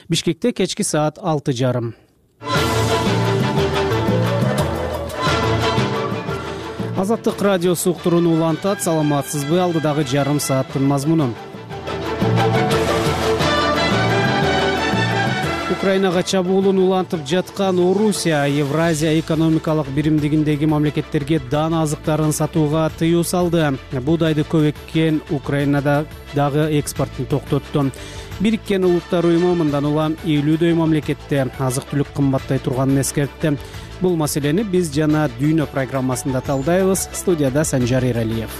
Бишкекте кечки саат 6:30. Азаттык радиосу уктурууну улантат. Саламатсызбы? Алдыдагы жарым сааттын мазмунун. Украинага чабуулун улантып жаткан Орусия Евразия экономикалык биримдигиндеги мамлекеттерге дан азыктарын сатууга тыюу салды. Буудайды көп эккен Украинада дагы экспортун токтотту. Бириккен Улуттар уюму мындан улам 50дөй мамлекетте азык-түлүк кымбаттай турганын эскертти. Бул маселени биз жана Дүйнө программасында талдайбыз. Студияда Санжар Эралиев.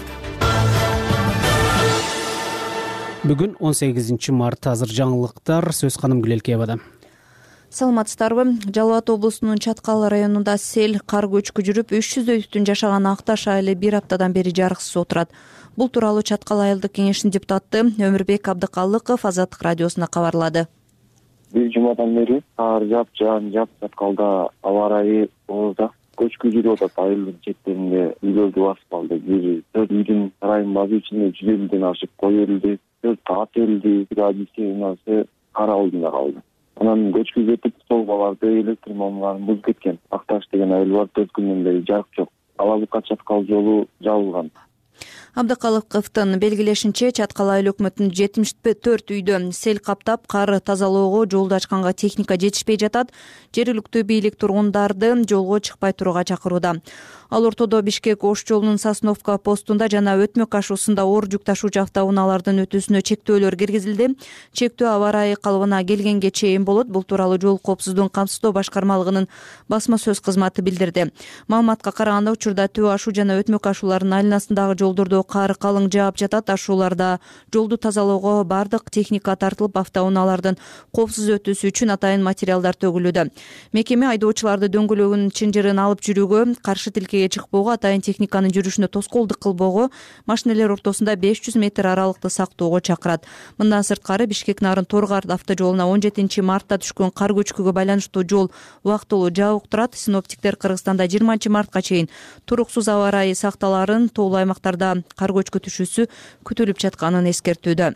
Бүгүн 18 март. Азыр жаңылыктар. Сөз Ханым Гүлелкеевада. Саламатсыздарбы? Жалал Абад облусунун Чаткал районунда сел, кар көчкү жүрүп 300дөй түтүн жашаган Акташ айылы бир аптадан бери жарыксыз отурат. Бул тууралуу Чаткал айылдык кеңешинин депутаты Өмүрбек Абдыкалыков Азаттык радиосуна кабарлады. Бир жумадан бери кар жаап Чаткалда аба ырайы оорууда. Көчкү жүрүп атат айылдын четтеринде, үйлөрдү басып алды. Бир 4 үйдүн сарайын базы ичинде 150ден ашык кой өрүлдү, 4 ат өрүлдү, радиостанциясы кар алдында калды. Анан көчкү кетип, столбаларды, электр мамларын бузуп кеткен. Акташ деген айыл бар, 4 күндөн бери жарык жок. Алабыкка Чаткал жолу жабылган. Абдыкалыковдун белгилешинче, Чаткал айыл өкмөтүнүн 74 үйдө сел каптап, кар тазалоого жолду ачканга техника жетишпей жатат. Жергиликтүү бийлик тургундарды жолго чыкпай турууга чакырууда. Ал ортодо Бишкек Ош жолунун Сосновка постунда жана Өтмөк ашуусунда оор жүк ташуучу автоунаалардын өтүүсүнө чектөөлөр киргизилди. Чектөө аба ырайы калыбына келгенге чейин болот. Бул тууралуу жол коопсуздугун камсыздоо башкармалыгынын басма сөз кызматы билдирди. Маалыматка караганда, учурда Төө ашуу жана Өтмөк ашууларынын айланасындагы жолдордо кар калың жаап жатат. Ашууларда жолду тазалоого бардык техника тартылып, автоунаалардын коопсуз өтүүсү үчүн атайын материалдар төгүлүүдө. Мекеме айдоочуларды дөңгөлөгүнүн чынжырын алып жүрүүгө, каршы тилкеге чыкпоого, атайын техниканын жүрүшүнө тоскоолдук кылбоого, машинелер ортосунда 500 метр аралыкты сактоого чакырат. Мындан сырткары Бишкек Нарын Торгар автожолуна 17 мартта түшкөн кар көчкүгө байланыштуу жол убактылуу жабык турат. Синоптиктер Кыргызстанда 20 мартка чейин туруксуз аба ырайы сакталарын, тоолуу аймактарда кар көчкү түшүүсү күтүлүп жатканын эскертүүдө.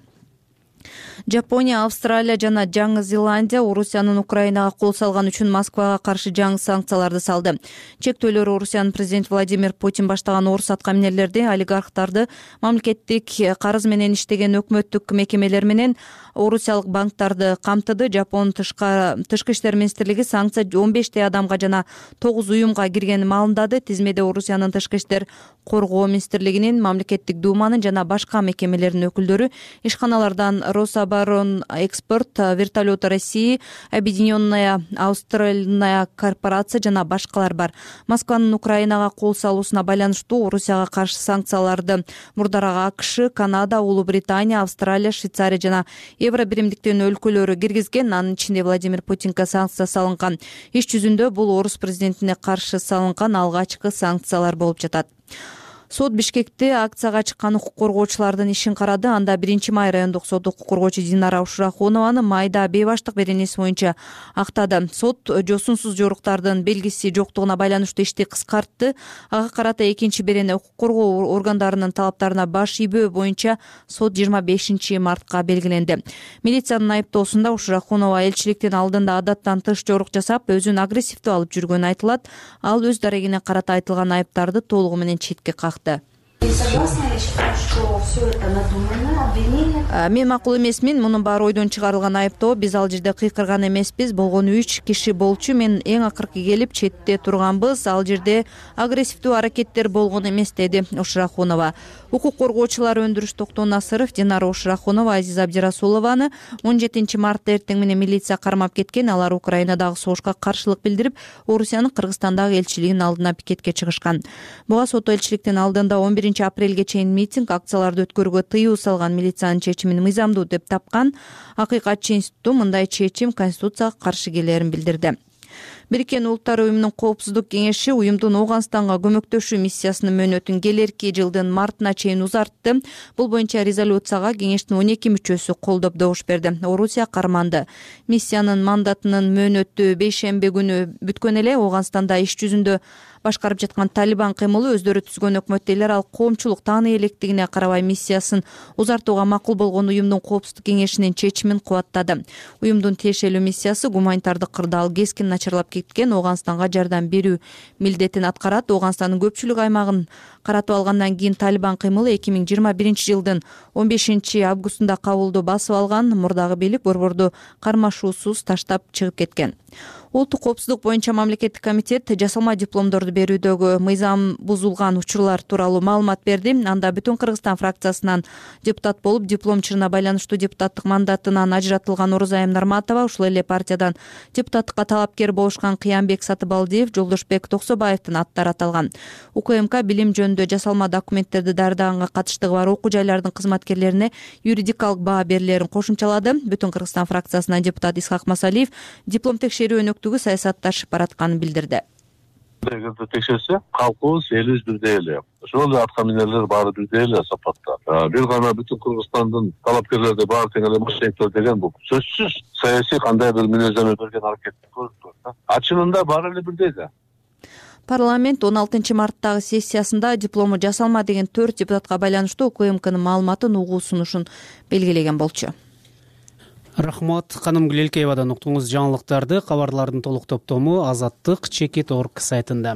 Жапония, Австралия жана Жаңы Зеландия Орусиянын Украинага кол салган үчүн Москвага каршы жаңы санкцияларды салды. Чектөөлөр Орусиянын президент Владимир Путин баштаган орус аткаминерлерди, олигархтарды, мамлекеттик карыз менен иштеген өкмөттүк мекемелер менен орусиялык банктарды камтыды. Жапон тышкы иштер министрлиги санкция 15 адамга жана 9 уюмга киргенин маалымдады. Тизмеде Орусиянын тышкы иштер коргоо министрлигинин, мамлекеттик думанын жана башка мекемелердин өкүлдөрү, ишканалардан Рособорон экспорт, вертолеты России, Объединенная Австралийная корпорация жана башкалар бар. Москванын Украинага кол салуусуна байланыштуу Орусияга каршы санкцияларды мурдараак АКШ, Канада, Улуу Британия, Австралия, Швейцария жана Евро биримдиктин өлкөлөрү киргизген. Анын ичинде Владимир Путинге санкция салынган. Иш жүзүндө бул орус президентине каршы салынган алгачкы санкциялар болуп жатат. Сот Бишкекте акцияга чыккан укук коргоочулардын ишин карады. Анда 1-май райондук сот укук коргоочу Динара Ушурахонованы майда бейбаштык беренеси боюнча актады. Сот жосунсуз жоруктардын белгиси жоктугуна байланыштуу ишти кыскартты. Ага карата экинчи берене укук коргоо органдарынын талаптарына баш ийбөө боюнча сот 25 мартка белгиленди. Милициянын айыптоосунда Ушурахонова элчиликтин алдында адаттан тыш жорук жасап, өзүн агрессивдүү алып жүргөнү айтылат. Ал өз дарегине карата айтылган айыптарды толугу менен четке какты. Мен макул эмесмин, мунун баары ойдон чыгарылган айыптоо. Биз ал жерде кыйкырган эмеспиз. Болгону 3 киши болчу. Мен эң акыркы келип четте турганбыз. Ал жерде агрессивдүү аракеттер болгон эмес, деди Ушурахонова. Укук коргоочулар Өндүрүш Токтон Насыров, Динара Ушурахонова, Азиза Абдирасулованы 17 мартта эртең менен милиция кармап кеткен. Алар Украинадагы согушка каршылык билдирип, Орусиянын Кыргызстандагы элчилигинин алдына пикетке чыгышкан. Буга сот элчиликтин алдында 11 апрелге чейин митинг, акцияларды өткөрүүгө тыюу салган милициянын чечимин мыйзамдуу деп тапкан. Акыйкатчы институту мындай чечим конституцияга каршы келерин билдирди. Бириккен Улуттар уюмунун коопсуздук кеңеши уюмдун Ооганстанга көмөктөшүү миссиясынын мөөнөтүн келерки жылдын мартына чейин узартты. Бул боюнча резолюцияга кеңештин 12 мүчөсү колдоп добуш берди. Орусия карманды. Миссиянын мандатынын мөөнөтү бейшемби күнү бүткөн эле. Ооганстанда иш жүзүндө Башкарып жаткан Талибан кыймылы өздөрү түзгөн өкмөт эл аралык коомчулук тааный электигине карабай миссиясын узартууга макул болгон уюмдун коопсуздук кеңешинин чечимин кубаттады. Уюмдун тиешелүү миссиясы гуманитардык кырдаал кескин начарлап кеткен Ооганстанга жардам берүү милдетин аткарат. Ооганстандын көпчүлүк аймагын каратып алгандан кийин Талибан кыймылы 2021 жылдын 15 августунда Кабулду басып алган. Мурдагы бийлик борборду кармашуусуз таштап чыгып кеткен. Улуттук коопсуздук боюнча мамлекеттик комитет жасалма дипломдорду берүүдөгү мыйзам бузулган учурлар тууралуу маалымат берди. Анда Бүтүн Кыргызстан фракциясынан депутат болуп, диплом чырына байланыштуу депутаттык мандатынан ажыратылган Орозайым Нарматова, ушул эле партиядан депутаттыкка талапкер болушкан Кыянбек Сатыбалдиев, Жолдошбек Токсобаевдин аттары аталган. УКМК билим жөнүндө жасалма документтерди даярдаганга катыштыгы бар окуу жайлардын кызматкерлерине юридикалык баа берилерин кошумчалады. Бүтүн Кыргызстан фракциясынан депутат Исхак Масалиев диплом текшерүү өнөктүгү саясатташып баратканын билдирди. Эгерде текшерсе, калкыбыз, элибиз бирдей эле. Ошол эле атка минерлер баары бирдей эле сапатта. Бир гана Бүтүн Кыргызстандын талапкерлери баары тең эле мошенниктер деген бул сөзсүз саясий кандай бир мүнөздөмө берген аракетти көрүп турат. Чынында баары эле бирдей да. Парламент 16 марттагы сессиясында диплому жасалма деген 4 депутатка байланыштуу УКМКнын маалыматын угуу сунушун белгилеген болчу. Рахмат, ханым Гүлелкеевадан уктуңуз жаңылыктарды. Кабарлардын толук топтому Азаттык.org сайтында.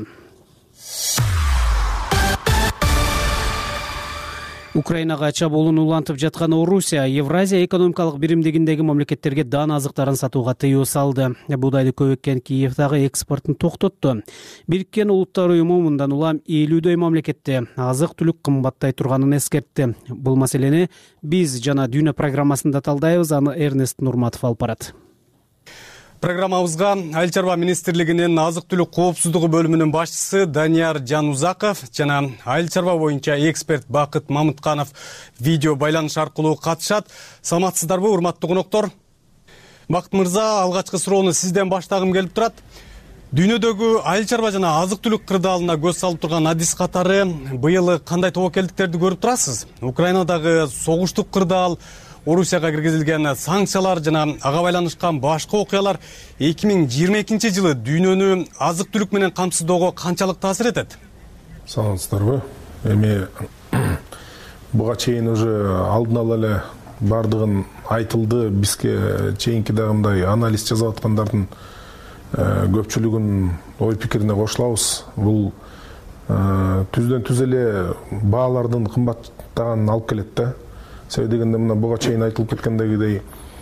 Украинага чабуулун улантып жаткан Орусия Евразия экономикалык биримдигиндеги мамлекеттерге дан азыктарын сатууга тыюу салды. Будайды көп эккен Киевдагы экспортун токтотту. Бириккен Улуттар уюму мындан улам 50дөй мамлекетте азык-түлүк кымбаттай турганын эскертти. Бул маселени биз жана Дүйнө программасында талдайбыз. Аны Эрнест Нурматов алып барат. Программабызга Айыл чарба министрлигинин азык-түлүк коопсуздугу бөлүмүнүн башчысы Данияр Жанузаков жана айыл чарба боюнча эксперт Бакыт Мамытканов видео байланыш аркылуу катышат. Саламатсыздарбы, урматтуу коноктор? Бакыт мырза, алгачкы суроону сизден баштагым келип турат. Дүйнөдөгү айыл чарба жана азык-түлүк кырдаалына көз салып турган адис катары быйыл кандай тобокелдиктерди көрүп турасыз? Украинадагы согуштук кырдаал, Орусияга киргизилген санкциялар жана ага байланышкан башка окуялар 2022 жылы дүйнөнү азык-түлүк менен камсыздоого канчалык таасир этет? Саламатсыздарбы? Эми буга чейин уже алдын ала эле бардыгын айтылды. Бизге чейинки дагындай анализ жасап аткандардын көпчүлүгүн ой пикирине кошулабыз. Бул түздөн түз эле баалардын кымбаттаганын алып келет да. Себеби дегенде мына буга чейин айтылып кеткендегидей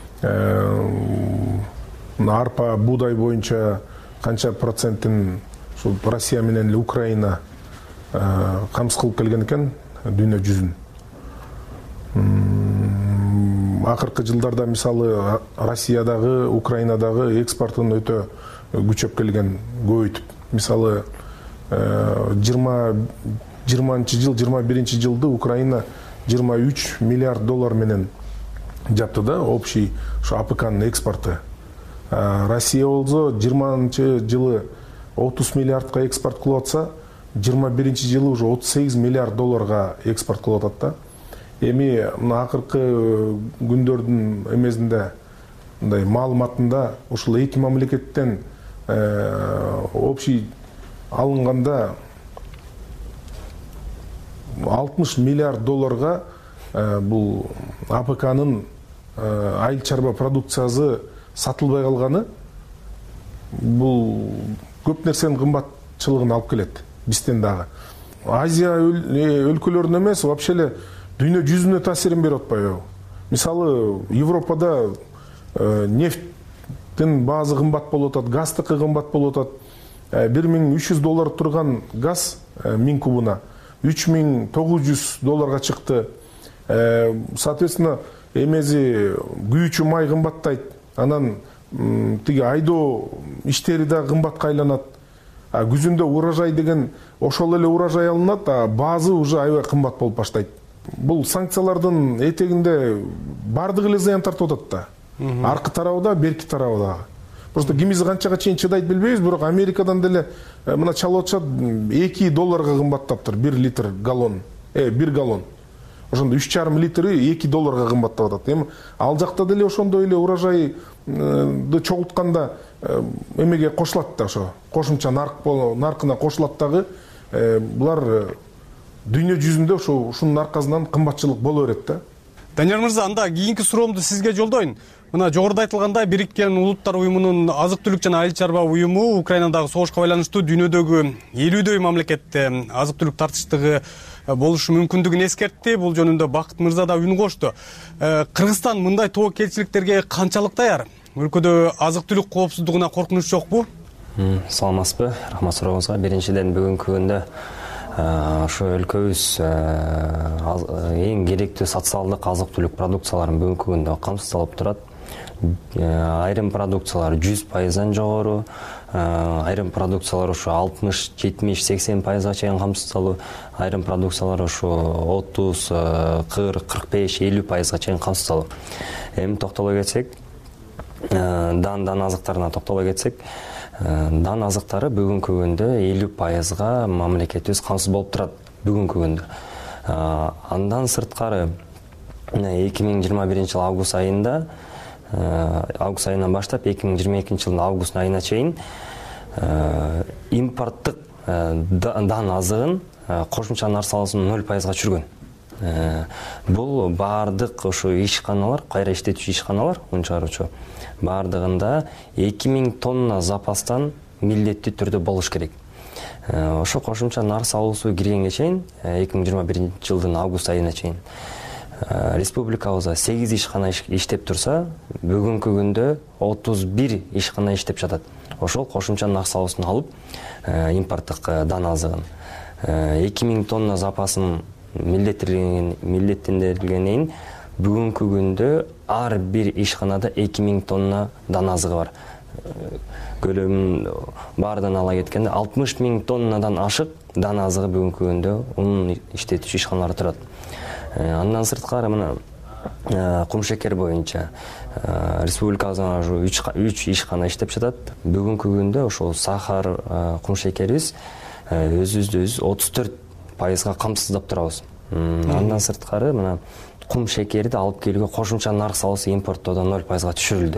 арпа, буудай боюнча канча процентин ушул Россия менен эле Украина камсыз кылып келген экен дүйнө жүзүн. Акыркы жылдарда мисалы Россиядагы, Украинадагы экспортун өтө күчөп келген, көбөйтүп. Мисалы 20-20 жыл, 21 жылды Украина 23 миллиард доллар менен жапты да, общий шу АПКнын экспорты. Россия болсо 20 жылы 30 миллиардка экспорт кылып атса, 21 жылы уже 38 миллиард долларга экспорт кылып атат да. Эми мына акыркы күндөрдүн эмесинде мындай маалыматында ушул эки мамлекеттен общий алынганда 60 миллиард долларга бул АПКнын айыл чарба продукциясы сатылбай калганы бул көп нерсенин кымбатчылыгын алып келет бизден дагы. Азия өлкөлөрүнө эмес, вообще эле дүйнө жүзүнө таасирин берип атпайбы? Мисалы Европада нефттин баазы кымбат болуп атат, газдыкы кымбат болуп атат. 1300 доллар турган газ 1000 кубуна 3900 долларга чыкты. Соответственно, эмези күйүүчү май кымбаттайт. Анан тиги айдоо иштери да кымбатка айланат. Күзүндө урожай деген ошол эле урожай алынат, баазы уже аябай кымбат болуп баштайт. Бул санкциялардын этегинде бардыгы эле зыян тартып атат да. Аркы тарабы да, берки тарабы да. Просто кимиз канчага чейин чыдайт билбейбиз, бирок Америкадан деле мына чалып атышат $2 кымбаттаптыр 1 литр галлон. 1 галлон. ошондо 3,5 литри $2 кымбаттап атат. Эми ал жакта деле ошондой эле урожайды чогултканда эмеге кошулат да, ошо кошумча наркына кошулат дагы. Булар дүйнө жүзүндө ушунун аркасынан кымбатчылык боло берет да. Данияр мырза, анда кийинки суроомду сизге жолдоюн. Мына жогоруда айтылгандай, Бириккен Улуттар уюмунун азык-түлүк жана айыл чарба уюму Украинадагы согушка байланыштуу дүйнөдөгү 50дөй мамлекетте азык-түлүк тартыштыгы болушу мүмкүндүгүн эскертти. Бул жөнүндө Бакыт мырза да үн кошту. Кыргызстан мындай тобокелчиликтерге канчалык даяр? Өлкөдө азык-түлүк коопсуздугуна коркунуч жокпу? Саламатсызбы? Рахмат сурооңузга. Биринчиден бүгүнкү күндө ошо өлкөбүз эң керектүү социалдык азык-түлүк продукцияларын бүгүнкү күндө камсыздалып турат. Айрым продукциялар 100%-дан жогору, айрым продукциялар ошо 60, 70, 80%-га чейин камсыздалуу, айрым продукциялар ошо 30, 40, 45, 50%-га чейин камсыздалуу. Эми токтоло кетсек, дан азыктарына токтоло кетсек, дан азыктары бүгүнкү күндө 50%-га мамлекетибиз камсыз болуп турат бүгүнкү күндө. Андан сырткары 2021 жыл август айынан баштап 2022 жылдын август айына чейин импорттук дан азыгын кошумча нар салуусун 0%-га түшүргөн. Бул баардык ошо ишканалар, кайра иштетүүчү ишканалар, ун чыгаруучу баардыгында 2000 тонна запастан милдеттүү түрдө болуш керек. Ошо кошумча нар салуусу киргенге чейин 2021 жылдын август айына чейин республикабызда 8 ишкана иштеп турса, бүгүнкү күндө 31 ишкана иштеп жатат. Ошол кошумча нар салуусун алып, импорттук дан азыгын 2000 тонна запасын милдеттендирилгенден бүгүнкү күндө ар бир ишканада 2000 тонна дан азыгы бар. Көлөмүн баардан ала кеткенде 60 000 тоннадан ашык дан азыгы бүгүнкү күндө унун иштетүүчү ишканалар турат. Андан сырткары мына кумшекер боюнча республикабызда 3 ишкана иштеп жатат. Бүгүнкү күндө ошол сахар кумшекерибиз өзүбүздү 34%-га камсыздап турабыз. Андан сырткары мына кум шекерди алып келүүгө кошумча нарк салуусу импорттоодон 0%-га түшүрүлдү.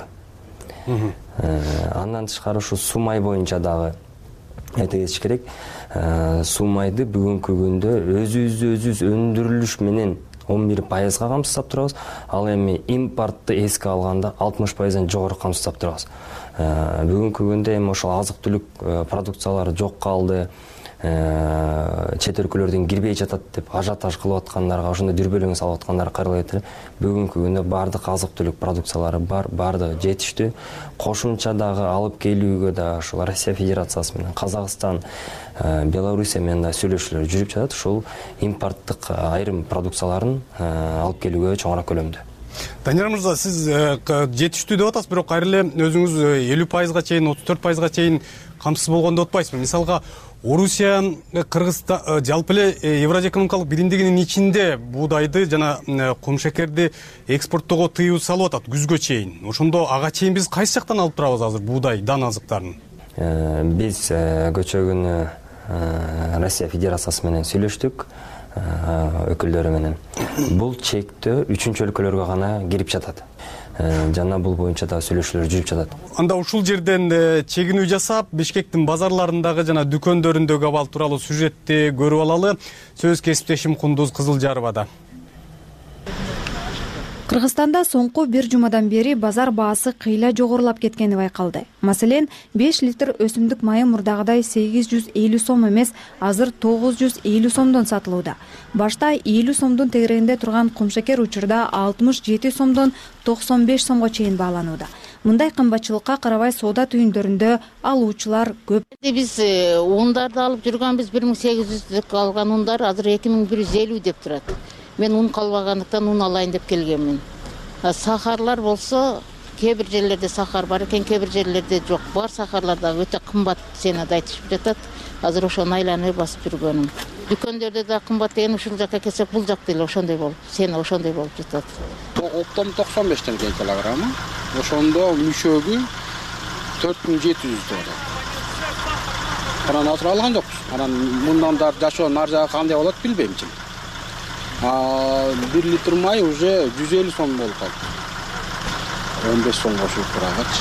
Андан тышкары ушу суу май боюнча дагы айта кетиш керек. Суу майды бүгүнкү күндө өзүбүз өндүрүлүш менен 11%-га камсыздап турабыз. Ал эми импортту эске алганда 60%-дан жогору камсыздап турабыз. Бүгүнкү күндө эми ошол азык-түлүк продукциялары жок калды, чет өлкөлөрдөн кирбей жатат деп ажиотаж кылып аткандарга, ошондой дүрбөлөң салып аткандарга кайрыла кетип, бүгүнкү күндө баардык азык-түлүк продукциялары бар, баардыгы жетиштүү. Кошумча дагы алып келүүгө да ошол Россия Федерациясы менен Казакстан, Белоруссия менен да сүйлөшүүлөр жүрүп жатат. Ушул импорттук айрым продукцияларын алып келүүгө чоңураак көлөмдө. Данияр мырза, сиз жетиштүү деп атасыз, бирок кайра эле өзүңүз 50%-га чейин, 34%-га чейин камсыз болгон деп атпайсызбы? Мисалга, Орусия, Кыргызстан, жалпы эле Евразия экономикалык биримдигинин ичинде буудайды жана кумшекерди экспорттоого тыюу салып атат күзгө чейин. Ошондо ага чейин биз кайсы жактан алып турабыз азыр буудай, дан азыктарын? Биз көчө күнү Россия Федерациясы менен сүйлөштүк, өкүлдөрү менен. Бул чектөө 3-чү өлкөлөргө гана кирип жатат. Жана бул боюнча да сүйлөшүүлөр жүрүп жатат. Анда ушул жерден чегинүү жасап, Бишкектин базарларындагы жана дүкөндөрүндөгү абал тууралуу сюжетти көрүп алалы. Сөз кесиптешим Кундуз Кызылжаровада. Кыргызстанда соңку бир жумадан бери базар баасы кыйла жогорулап кеткени байкалды. Маселен, 5 литр өсүмдүк майы мурдагыдай 850 сом эмес, азыр 950 сомдон сатылууда. Башта 50 сомдун тегерегинде турган кумшекер учурда 67 сомдон 95 сомго чейин бааланууда. Мындай кымбатчылыкка карабай соода түйүндөрүндө алуучулар көп. Биз ундарды алып жүргөнбүз, 1800 алган ундар азыр 2150 деп турат. Мен ун калбагандыктан ун алайын деп келгенмин. Сахарлар болсо, кээ бир жерлерде сахар бар экен, кээ бир жерлерде жок. Бар сахарлар да өтө кымбат ценада айтышып жатат. Азыр ошону айланып басып жүргөнүм. Дүкөндөрдө да кымбат деген, ушул жака келсек бул жакта эле ошондой болуп, цена ошондой болуп жатат. Оптом 95 теңге килограммы. Ошондо мүчөгү 4700 доллар. Анан азыр алган жокпуз. Анан мындан да жашоо нар жагы кандай болот билбейм чын. 1 литр май уже 150 сом болуп калды. 15 сомго чыгып турагачы.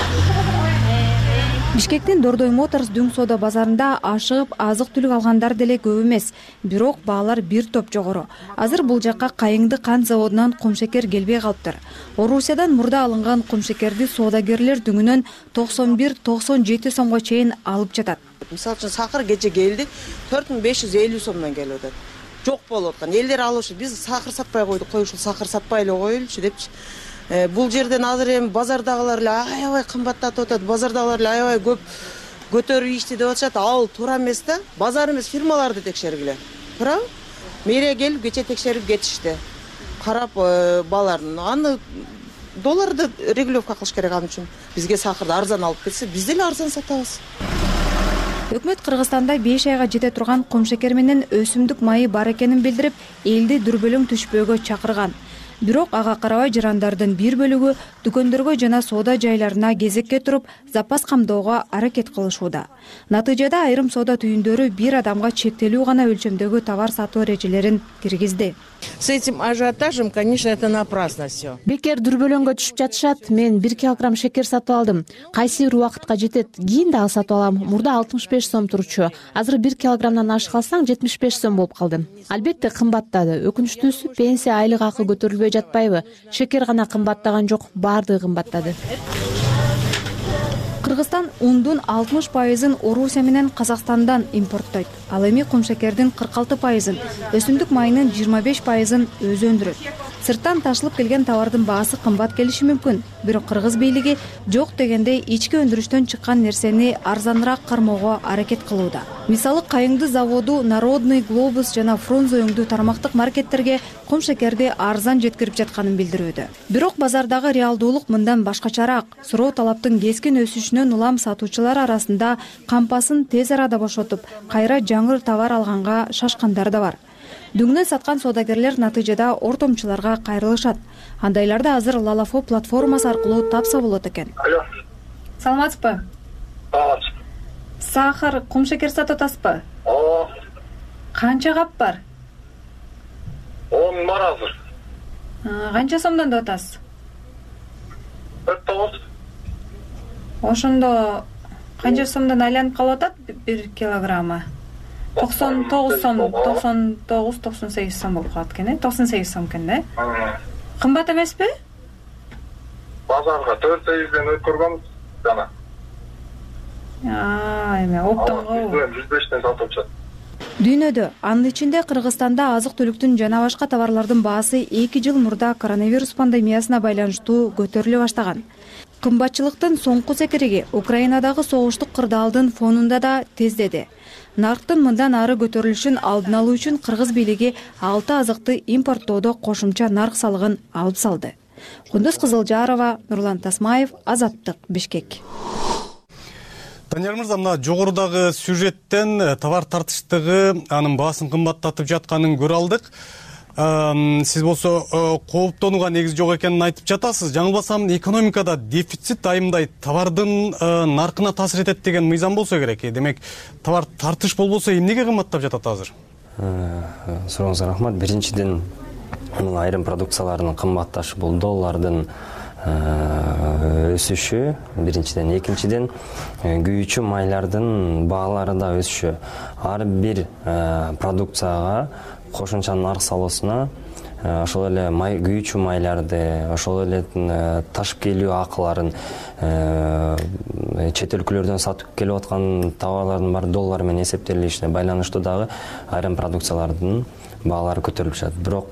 Бишкектин Дордой Моторс дүң соода базарында ашыгып азык-түлүк алгандар деле көп эмес, бирок баалар бир топ жогору. Азыр бул жакка Кайыңды кант заводунан кумшекер келбей калыптыр. Орусиядан мурда алынган кумшекерди соодагерлер дүңүнөн 91-97 сомго чейин алып жатат. Мисалы үчүн сахар кече келди, 4550 сомдон келип атат. Жок болуп аткан. Элдер алышы, биз сахар сатпай койдук, ушул сахар сатпай эле коелучу депчи. Бул жерден азыр эми базардагылар эле аябай кымбаттатып атат, базардагылар эле аябай көп көтөрүп ичти деп атышат. Ал туура эмес да. Базар эмес, фирмаларды текшергиле. Туурабы? Мэрия келип кече текшерип кетишти. Карап бааларын. Аны долларды регулировка кылыш керек ал үчүн. Бизге сахарды арзан алып кетсе, биз деле арзан сатабыз. Өкмөт Кыргызстанда 5 айга жете турган кумшекер менен өсүмдүк майы бар экенин билдирип, элди дүрбөлөң түшпөөгө чакырган. Бирок ага карабай жарандардын бир бөлүгү дүкөндөргө жана соода жайларына кезекке туруп, запас камдоого аракет кылышууда. Натыйжада айрым соода түйүндөрү бир адамга чектелүү гана өлчөмдөгү товар сатуу эрежелерин киргизди. С этим ажиотажем, конечно, это напрасно все. Бекер дүрбөлөңгө түшүп жатышат. Мен 1 килограмм шекер сатып алдым. Кайсы бир убакытка жетет. Кийин дагы сатып алам. Мурда 65 сом турчу. Азыр 1 килограммдан ашык алсаң 75 сом болуп калды. Албетте кымбаттады. Өкүнүчтүүсү пенсия, айлык акы көтөрүлбөй жатпайбы? Шекер гана кымбаттаган жок, баардыгы кымбаттады. Кыргызстан ундун 60%-ын Орусия менен Казакстандан импорттойт. Ал эми кумшекердин 46%-ын, өсүмдүк майынын 25%-ын өзү өндүрөт. Сырттан ташылып келген товардын баасы кымбат келиши мүмкүн, бирок кыргыз бийлиги жок дегенде ички өндүрүштөн чыккан нерсени арзаныраак кармоого аракет кылууда. Мисалы Кайыңды заводу Народный, Глобус жана Фрунзе өңдүү тармактык маркеттерге кумшекерди арзан жеткирип жатканын билдирүүдө. Бирок базардагы реалдуулук мындан башкачараак. Суроо талаптын кескин өсүшүнөн улам сатуучулар арасында кампасын тез арада бошотуп, кайра жаңы товар алганга шашкандар да бар. Дүңнөн саткан соодагерлер натыйжада ортомчуларга кайрылышат. Андайларда азыр Лалафо платформасы аркылуу тапса болот экен. Алло. Саламатсызбы? Саламатсыз. Сахар, кумшекер сатып атасызбы? Канча кап бар? 10 бар азыр. Канча сомдон деп атасыз? 49. Ошондо канча сомдон айланып калып атат 1 килограммы? 99 сом, 99-98 сом болуп калат экен, 98 сом экен да? Кымбат эмеспи? Базарга 400ден өткөргөнбүз жана. Эме оптомго 105ден сатып жатат. Дүйнөдө, анын ичинде Кыргызстанда азык-түлүктүн жана башка товарлардын баасы 2 жыл мурда коронавирус пандемиясына байланыштуу көтөрүлө баштаган. Кымбатчылыктын соңку секириги Украинадагы согуштук кырдаалдын фонунда да тездеди. Нарктын мындан ары көтөрүлүшүн алдын алуу үчүн кыргыз бийлиги 6 азыкты импорттоодо кошумча нарк салыгын алып салды. Кундуз Кызылжарова, Нурлан Тасмаев, Азаттык, Бишкек. Данияр мырза, мына жогорудагы сюжеттен товар тартыштыгы анын баасын кымбаттатып жатканын көрө алдык. Сиз болсо кооптонууга негиз жок экенин айтып жатасыз. Жаңылбасам, экономикада дефицит айымдай товардын наркына таасир этет деген мыйзам болсо керек. Демек, товар тартыш болбосо эмнеге кымбаттап жатат азыр? Сурооңузга рахмат. Биринчиден, айрым продукциялардын кымбатташы бул доллардын өсүшү, биринчиден. Экинчиден, күйүүчү майлардын баалары да өсүшү. Ар бир продукцияга кошумча нарк салуусуна ошол эле күйүүчү майларды, ошол эле ташып келүү акыларын, чет өлкөлөрдөн сатып келип аткан товарлардын баары доллар менен эсептелишине байланыштуу дагы айрым продукциялардын баалары көтөрүлүп жатат. Бирок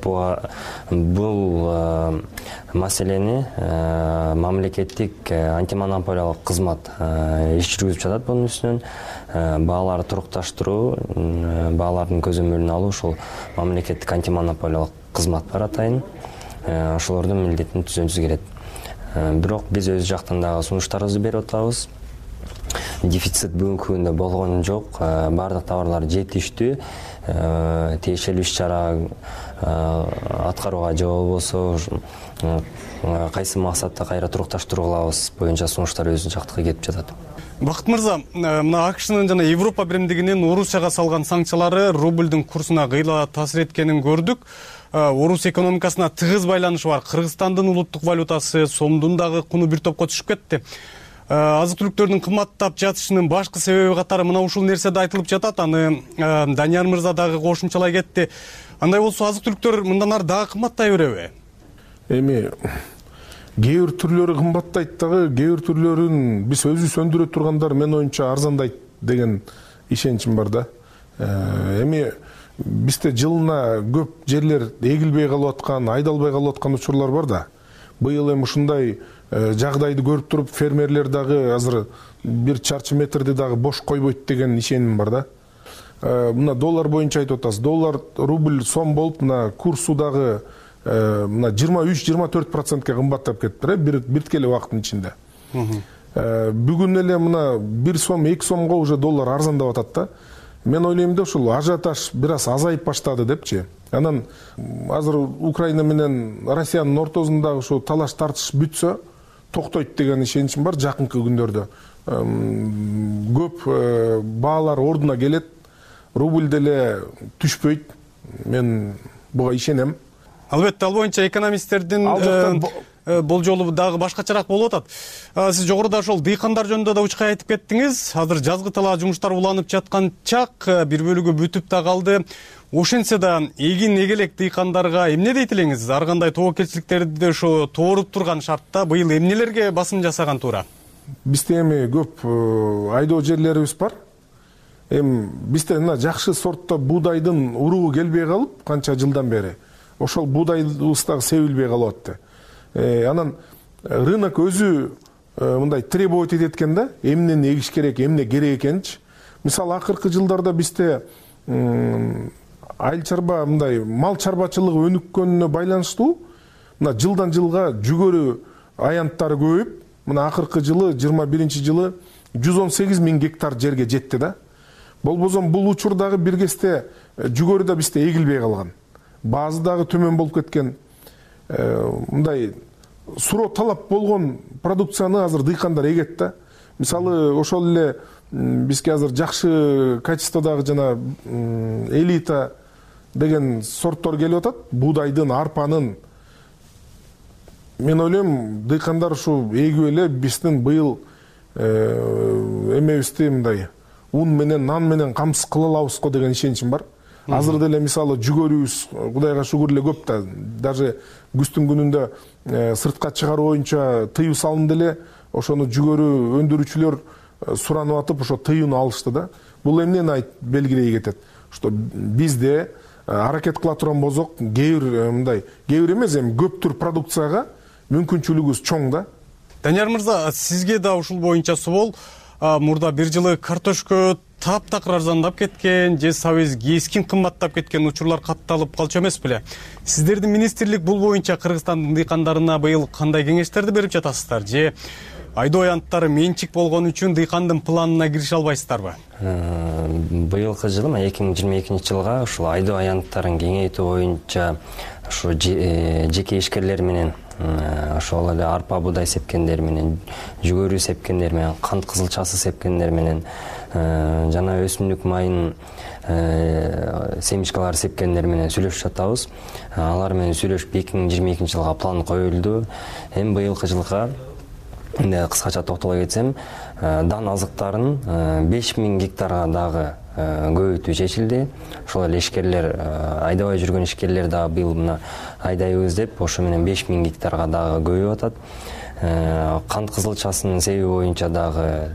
бул маселени мамлекеттик антимонополиялык кызмат иш жүргүзүп жатат бунун үстүнөн. Бааларды турукташтыруу, баалардын көзөмөлүн алуу ушул мамлекеттик антимонополиялык кызмат бар атайын. Ошолордун милдетин түзүүбүз керек. Бирок биз өз жактан дагы сунуштарыбызды берип атабыз. Дефицит бүгүнкү күндө болгон жок. Баардык товарлар жетиштүү. Тиешелүү иш-чара аткарууга же болбосо кайсы максатта кайра турукташтыруу кылабыз боюнча сунуштар өзү жактыкка кетип жатат. Бакыт мырза, мына АКШнын жана Европа биримдигинин Орусияга салган санкциялары рубльдин курсуна кыйла таасир эткенин көрдүк. Орусия экономикасына тыгыз байланышы бар. Кыргызстандын улуттук валютасы, сомдун дагы куну бир топко түшүп кетти. Азык-түлүктөрдүн кымбаттап жатышынын башкы себеби катары мына ушул нерсе да айтылып жатат. Аны Данияр мырза дагы кошумчалай кетти. Андай болсо азык-түлүктөр мындан ары дагы кымбаттай береби? Эми кээ бир түрлөрү кымбаттайт дагы, кээ бир түрлөрүн биз өзүбүз өндүрө тургандар мен оюмча арзандайт деген ишеничим бар да. Эми бизде жылына көп жерлер эгилбей калып аткан, айдалбай калып аткан учурлар бар да. Быйыл эми ушундай жагдайды көрүп туруп, фермерлер дагы азыр бир чарчы метрди дагы бош койбойт деген ишенимим бар да. Мына доллар боюнча айтып атасыз. Доллар, рубль, сом болуп, мына курсу дагы мына 23-24%га кымбаттап кетти бирткеле убакыттын ичинде. Бүгүн эле мына 1 сом, 2 сомго уже доллар арзандап атат да. Мен ойлойм да ушул ажиотаж бир аз азайып баштады депчи. Анан азыр Украина менен Россиянын ортосундагы ушу талаш тартыш бүтсө, токтойт деген ишеничим бар жакынкы күндөрдө. Көп баалар ордуна келет, рубль деле түшпөйт. Мен буга ишенем. Албетте, ал боюнча экономисттердин болжолу дагы башкачараак болуп атат. Сиз жогоруда ошол дыйкандар жөнүндө да учкай айтып кеттиңиз. Азыр жазгы талаа жумуштар уланып жаткан чак, бир бөлүгү бүтүп да калды. Ошентсе да эгин эгелек дыйкандарга эмне дейт элеңиз? Ар кандай тобокелчиликтерди ошо тооруп турган шартта быйыл эмнелерге басым жасаган туура? Бизде эми көп айдоо жерлерибиз бар. Бизде мына жакшы сортто буудайдын уругу келбей калып, канча жылдан бери ошол буудайыбыз дагы себилбей калып атты. Анан рынок өзү мындай требовать этет экен да, эмнени эгиш керек, эмне керек экенчи. Мисалы акыркы жылдарда бизде айыл чарба мындай мал чарбачылыгы өнүккөнүнө байланыштуу мына жылдан жылга жүгөрү аянттары көбөйүп, мына акыркы жылы 21-жылы 118 000 гектар жерге жетти да. Болбосо бул учурдагы бир кезде жүгөрү да бизде эгилбей калган. Баазы дагы төмөн болуп кеткен. Мындай суроо талап болгон продукцияны азыр дыйкандар эгет да. Мисалы ошол эле бизге азыр жакшы качестводагы жана элита деген сорттор келип атат. Буудайдын, арпанын. Мен ойлойм, дыйкандар ушу эгип эле биздин быйыл эмебизди мындай ун менен, нан менен камсыз кыла алабызго деген ишеничим бар. Азыр деле мисалы жүгөрүбүз Кудайга шүгүр эле көп да. Даже күздүн күнүндө сыртка чыгаруу боюнча тыюу салынды эле, ошону жүгөрү өндүрүүчүлөр суранып атып, ошо тыюуну алышты да. Бул эмнени белгилей кетет? Что бизде аракет кыла турган болсок, кээ бир мындай, кээ бир эмес, эми көптүр продукцияга мүмкүнчүлүгүбүз чоң да. Данияр мырза, сизге да ушул боюнча суроол. Мурда бир жылы картошка таптакыр арзандап кеткен, же сабиз кескин кымбаттап кеткен учурлар катталып калчу эмес беле? Сиздердин министрлик бул боюнча Кыргызстандын дыйкандарына быйыл кандай кеңештерди берип жатасыздар? Же айдоо аянттары менчик болгон үчүн дыйкандын планына кирише албайсыздарбы? Быйылкы жылы 2022-жылга ушул айдоо аянттарын кеңейтүү боюнча ушу жеке ишкерлер менен ошол эле арпа буудай сепкендер менен, жүгөрү сепкендер менен, кант кызылчасы сепкендер менен жана өсүмдүк майынын семечкалары сепкендер менен сүйлөшүп жатабыз. Алар менен сүйлөшүп 2022-жылга план коюлду. Эми быйылкы жылга кыскача токтоло кетсем, дан азыктарын 5000 гектарга дагы көбөйтүү чечилди. Ошол эле ишкерлер, айдабай жүргөн ишкерлер дагы быйыл мына айдайбыз деп, ошо менен 5000 гектарга дагы көбөйүп атат. Кант кызылчасынын себеби боюнча дагы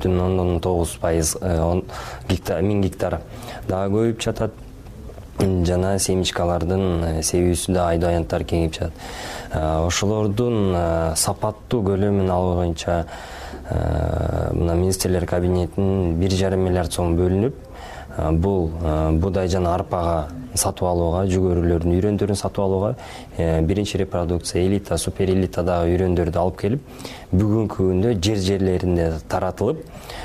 4,9% 1000 гектар дагы көбөйүп жатат. Жана семечкалардын себүүсү да айдоо аянттар кеңейип жатат. Ошолордун сапаттуу көлөмүн алуу боюнча мына министрлер кабинетинин 1,5 миллиард сом бөлүнүп, бул буудай жана арпага сатып алууга, жүгөрүлөрдүн үйрөндөрүн сатып алууга, биринчи репродукция, элита, супер элита дагы үйрөндөрдү алып келип, бүгүнкү күндө жерлеринде таратылып,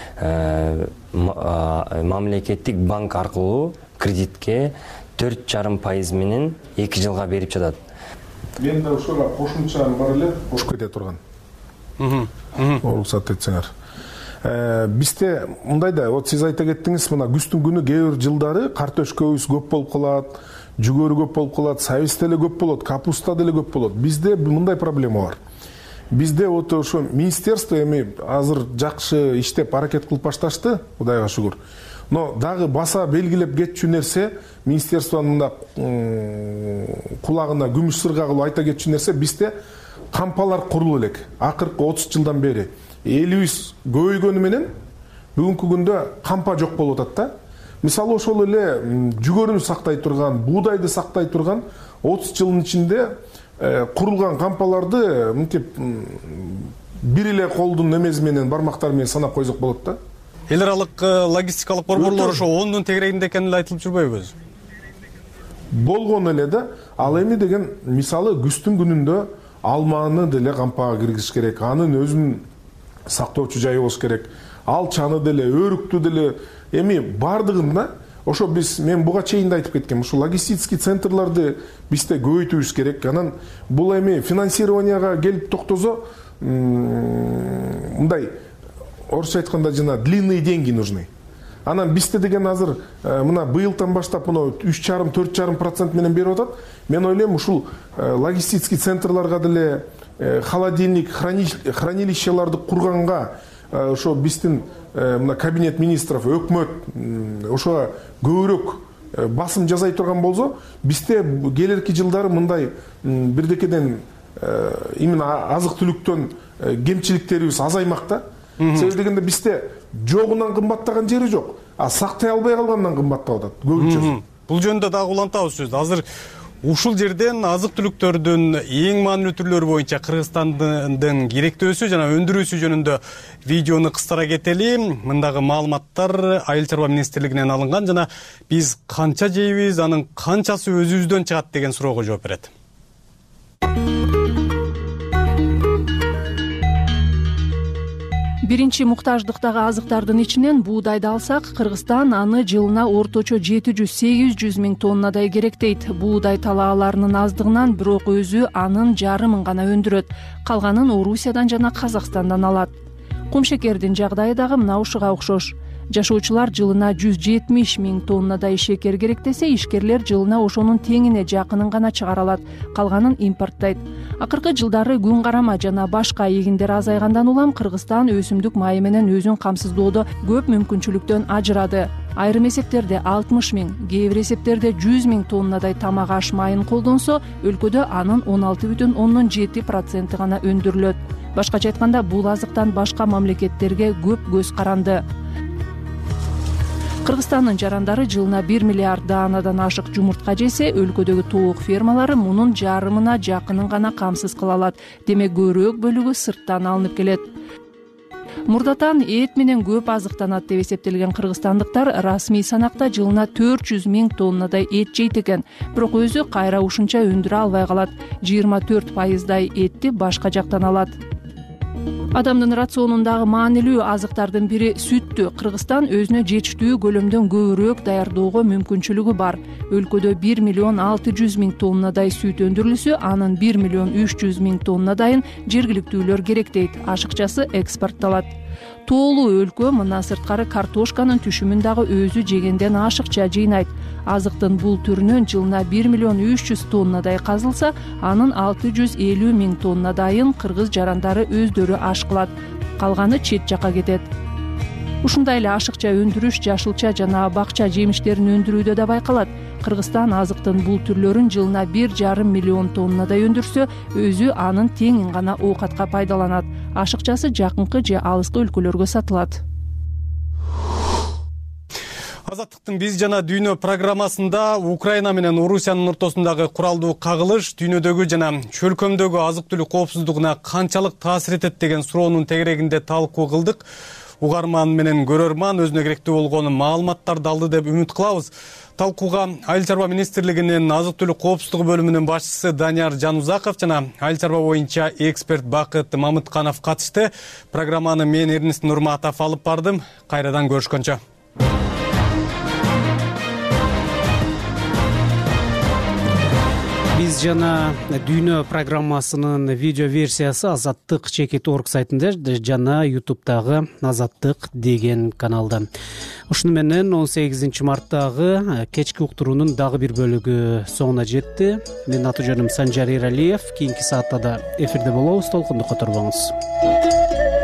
мамлекеттик банк аркылуу кредитке 4,5% менен 2 жылга берип жатат. Мен да ошого кошумчам бар эле, кош кете турган. Уруксат этсеңер. Бизде мындай да, вот сиз айта кеттиңиз, мына күздүн күнү кээ бир жылдары картошкабыз көп болуп калат, жүгөрү көп болуп калат, сабиз деле көп болот, капуста деле көп болот. Бизде мындай проблема бар. Бизде вот ошо министерство эми азыр жакшы иштеп аракет кылып башташты, Кудайга шүгүр. Но дагы баса белгилеп кетчү нерсе, министерствонун мында кулагына күмүш сырга кылып айта кетчү нерсе, бизде кампалар курулу элек. Акыркы 30 жылдан бери элибиз көбөйгөнү менен бүгүнкү күндө кампа жок болуп атат да. Мисалы ошол эле жүгөрүнү сактай турган, буудайды сактай турган 30 жылдын ичинде курулган кампаларды мынтип бир эле колдун немеси менен, бармактары менен санап койсок болот да. Эл аралык логистикалык борборлор ошо 10дун тегерегинде экени айтылып жүрбөйбү өзү? Болгон эле да. Ал эми деген мисалы күздүн күнүндө алманы деле кампага киргизиш керек, анын өзүн сактоочу жайы болуш керек. Алчаны деле, өрүктү деле, эми бардыгында ошо мен буга чейин да айтып кеткем, ошо логистический центрларды бизде көбөйтүбүз керек. Анан бул эми финансированияга келип токтозо, мындай орусча айтканда жана длинные деньги нужны. Анан бизде деген азыр мына быйылдан баштап мына 3,5-4,5% менен берип атат. Мен ойлойм, ушул логистический центрларга деле холодильник, хранилищеларды курганга ошо биздин мына кабинет министров, өкмөт ошо көбүрөөк басым жасай турган болсо, бизде келерки жылдары мындай бирдекеден именно азык-түлүктөн кемчиликтерибиз азаймак да. Себеби дегенде бизде жогунан кымбаттаган жери жок, а сактай албай калгандан кымбаттап атат көбүнчөсү. Бул жөнүндө дагы улантабыз сөздү. Азыр ушул жерден азык-түлүктөрдүн эң маанилүү түрлөрү боюнча Кыргызстандын керектөөсү жана өндүрүүсү жөнүндө видеону кыстара кетели. Мындагы маалыматтар Айыл чарба министрлигинен алынган жана биз канча жейбиз, анын канчасы өзүбүздөн чыгат деген суроого жооп берет. Биринчи муктаждыктагы азыктардын ичинен буудайды алсак, Кыргызстан аны жылына орточо 700-800 миң тоннадай керектейт. Буудай талааларынын аздыгынан бирок өзү анын жарымын гана өндүрөт. Калганын Орусиядан жана Казакстандан алат. Кумшекердин жагдайы дагы мына ушуга окшош. Жашоочулар жылына 170 миң тоннадай шекер керектесе, ишкерлер жылына ошонун теңине жакынын гана чыгара алат, калганын импорттойт. Акыркы жылдары күн карама жана башка эгиндер азайгандан улам Кыргызстан өсүмдүк майы менен өзүн камсыздоодо көп мүмкүнчүлүктөн ажырады. Айрым эсептерде 60 миң, кээ бир эсептерде 100 миң тоннадай тамак аш майын колдонсо, өлкөдө анын 16,7% гана өндүрүлөт. Башкача айтканда, бул азыктан башка мамлекеттерге көп көз каранды. Кыргызстандын жарандары жылына 1 миллиард даанадан ашык жумуртка жесе, өлкөдөгү тоок фермалары мунун жарымына жакынын гана камсыз кыла алат. Демек көбүрөөк бөлүгү сырттан алынып келет. Мурдатан эт менен көп азыктанат деп эсептелген кыргызстандыктар расмий санакта жылына 400 миң тоннадай эт жейт экен. Бирок өзү кайра ушунча өндүрө албай калат. 24%дай этти башка жактан алат. Адамдын рационундагы маанилүү азыктардын бири сүттү Кыргызстан өзүнө жетиштүү көлөмдөн көбүрөөк даярдоого мүмкүнчүлүгү бар. Өлкөдө 1,6 миң тоннадай сүт өндүрүлсө, анын 1,3 миң тоннадайын жергиликтүүлөр керектейт, ашыкчасы экспортталат. Тоолуу өлкө мына сырткары картошканын түшүмүн дагы өзү жегенден ашыкча жыйнайт. Азыктын бул түрүнөн жылына 1,3 тоннадай казылса, анын 650 миң тоннадайын кыргыз жарандары өздөрү аш кылат. Калганы чет жака кетет. Ушундай эле ашыкча өндүрүш жашылча жана бакча жемиштерин өндүрүүдө да байкалат. Кыргызстан азыктын бул түрлөрүн жылына 1,5 миллион тоннадай өндүрсө, өзү анын теңин гана оокатка пайдаланат. Ашыкчасы жакынкы же алыскы өлкөлөргө сатылат. Азаттыктын биз жана дүйнө программасында Украина менен Орусиянын ортосундагы куралдуу кагылыш дүйнөдөгү жана чөлкөмдөгү азык-түлүк коопсуздугуна канчалык таасир этет деген суроонун тегерегинде талкуу кылдык. Угарман менен көрөрман өзүнө керектүү болгон маалыматтарды алды деп үмүт кылабыз. Талкууга Айыл чарба министрлигинин азык-түлүк коопсуздугу бөлүмүнүн башчысы Данияр Жанузаков жана айыл чарба боюнча эксперт Бакыт Мамытканов катышты. Программаны мен Эрнест Нурматов алып бардым. Кайрадан көрүшкөнчө. Биз биз жана дүйнө программасынын видео версиясы Азаттык чекит орг сайтында жана ютубтагы Азаттык деген каналда. Ушуну менен 18 марттагы кечки уктуруунун дагы бир бөлүгү соңуна жетти. Менин аты жөнүм Санжар Эралиев. Кийинки саатта да эфирде болобуз. Толкунду которбоңуз.